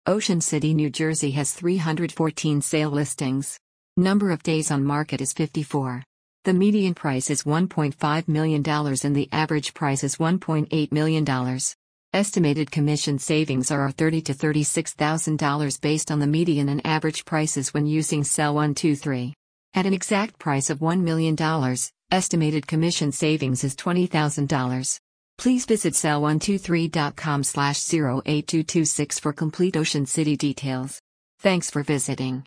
Ocean City, New Jersey has 314 sale listings. Number of days on market is 54. The median price is $1.5 million and the average price is $1.8 million. Estimated commission savings are $30,000 to $36,000 based on the median and average prices when using Cell 123. At an exact price of $1 million, estimated commission savings is $20,000. Please visit cell123.com/08226 for complete Ocean City details. Thanks for visiting.